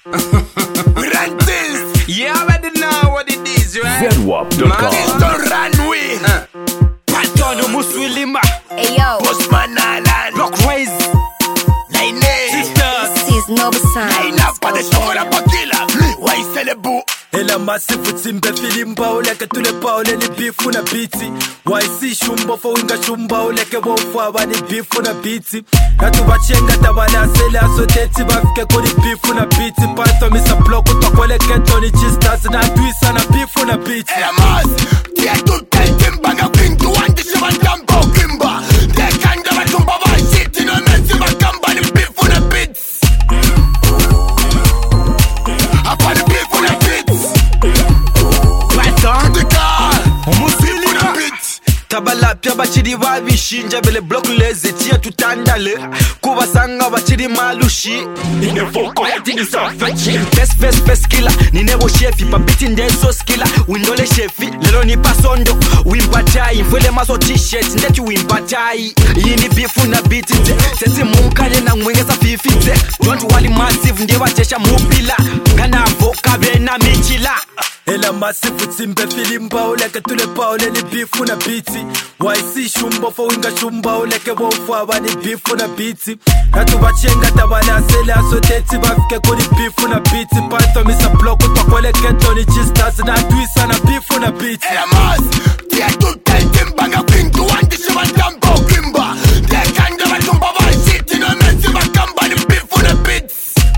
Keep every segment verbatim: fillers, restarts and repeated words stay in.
We run this. You already know what it is, right? Z W A P dot com. This don't run we. Uh. Patono Muswilima. Hey yo, Postman Alan. Block raise. Nine. this is Noble Sound. Nine up for the show of Pakila. Why celebrate? Ela masifu timbe filimba uleke tule pa ule ni bifu na biti. Waisi shumbo fo winga shumba uleke wofu abani bifu na biti. Natu bachenga tabale asele asoteti bafike kuri bifu na biti. Pato misa bloku tokwele keto ni chistas na tuisa na bifu na biti. Ela mas, tia tu teltimba nga pintu wandi shiva tampo kimba. Dekanda batumba ba shiti no mesi bakamba ni bifu na bits. Apa ni bifu na bits. Tabala pya bachiri babishinja bele block leze tia tutandale kuba sanga bachiri malushi ine foko heading savage best best best killer ni nebo chefi papiti ndeso skiller windole chefi lelo ni pasondo wimbatai mfele maso t-shirt ndeti wimbatai yini bifu na beat tete munkale na mwengeza fifite don't wali massive ndiye batesha mupila kana voka bena michila. Ela masifu timbe filimba uleke tule pa ule ni bifu na biti. Waisi shumbo fo winga shumba uleke wofu abani bifu na biti. Natu bachenga tabale asele asoteti bafike kuri bifu na biti. Pato misa bloku tokwele keto ni chistas na tuisa na bifu na biti. Ela mas, tia tu teltimba nga pintu wandi shiva tampo kimba. Dekanda batumba ba shiti no mesi bakamba ni bifu na bits.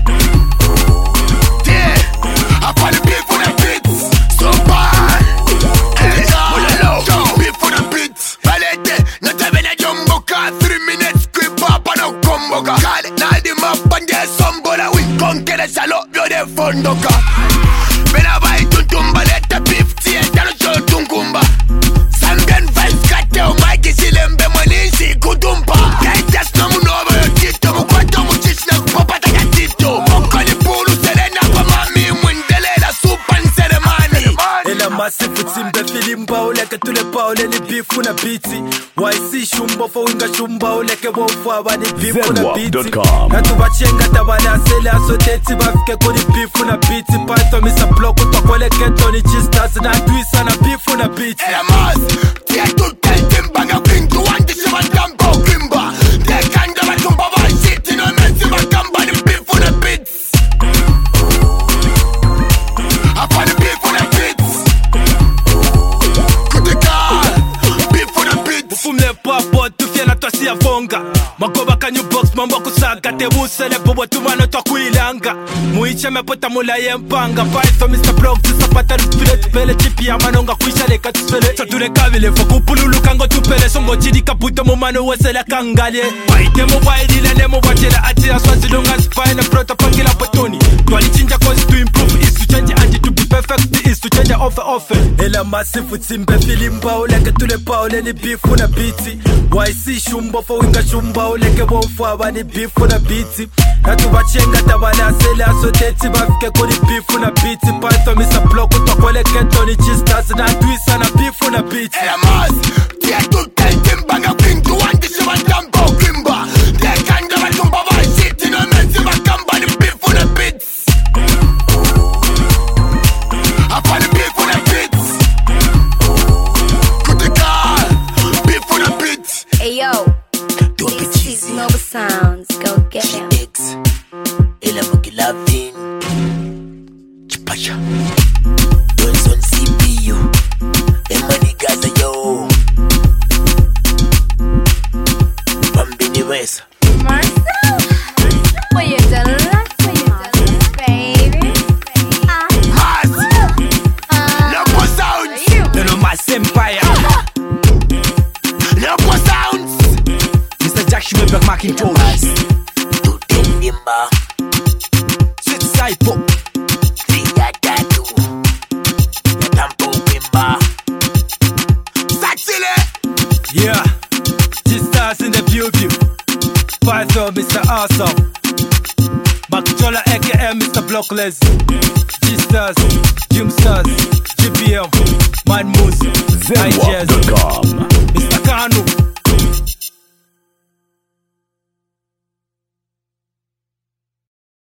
Yeah, apa ni bifu na bits. So bad. Hello, bifu na bits. Valete, natabena jomboka. Three minutes creep up and no comboka. Kale, na di mapande sombola. We konkele salo, yo de fondoka. Bena bai tuntumba leta beef tie tano cho tungumba. Sangen vibes kate o maiki silembe mwanisi kutumpa. Kaitas no munobo yo tito mukwato muchishna kupapata ya tito. Mokali pulu serena pa mami mwindele la supan seremani. Ela masifu timbe filimba uleke tule pa ule ni bifu na biti. Waisi shumbo fo winga shumba uleke wofu abani bifu na Z W A P biti. dot com. Natu bachenga tabale asele asoteti bafike kuri bifu na biti. Pato misa bloku tokwele keto ni chistas na tuisa na bifu na biti. Ela mas, tia tu teltimba nga pintu wandi shiva tampo kimba. Dekanda batumba ba shiti no mesi bakamba ni bifu na bits. Apa ni bifu na bits. Kutika, bifu na bits. Fumle papo tu fiena to si avonga. Magoba kanyu box mambo kusaka te busele bobo tu mano to kuilanga. Muiche mepota mula yempanga. Python Mister Block tu sapata rufile pele chipi ya manonga kuisha leka tusele. Sadure kabile foku pululu kango tupele songo chidi kaputo mu mano wesele kangale. Waite mo waidi lele mo wachela ati ya swazi longa spine prota pangila potoni. Twali chinja cause to improve is to change and to be perfect is to change off off. Ela masifu timbe filimba uleke tule pa ule ni bifu na biti. Waisi shumbo fo winga shumba uleke wofu abani bifu na biti. Natu bachenga tabale asele asoteti bafike kuri bifu na biti. Pato misa bloku tokwele keto ni chistas na tuisa na bifu na biti. Ela mas, tia tu teltimba nga pintu wandi shiva tampo kimba. Dekanda batumba ba shiti no mesi bakamba ni bifu na bits. Apa ni bifu na bits. Kutika, bifu na bits. Hey yo, this is Noble Sounds. Go get him. X, ela makilavin. Chipasha. Jones on C P U. Emani Gaza yo. Bambini West. Marcel, what you done? What you done, baby? Mas, Lopo Sounds. No no my empire. Lopo Sounds. Mister Jack Schumacher Macintosh. Tu teltimba. Sweet Saipo. Tria tatu. Ya tampo kimba. Saxile. Yeah, G-Stars in the view view. Python Mister Awesome. Makchola aka Mister Blockless. G-Stars, Jim Stars, G P M, Man Moose, Z W A P dot com.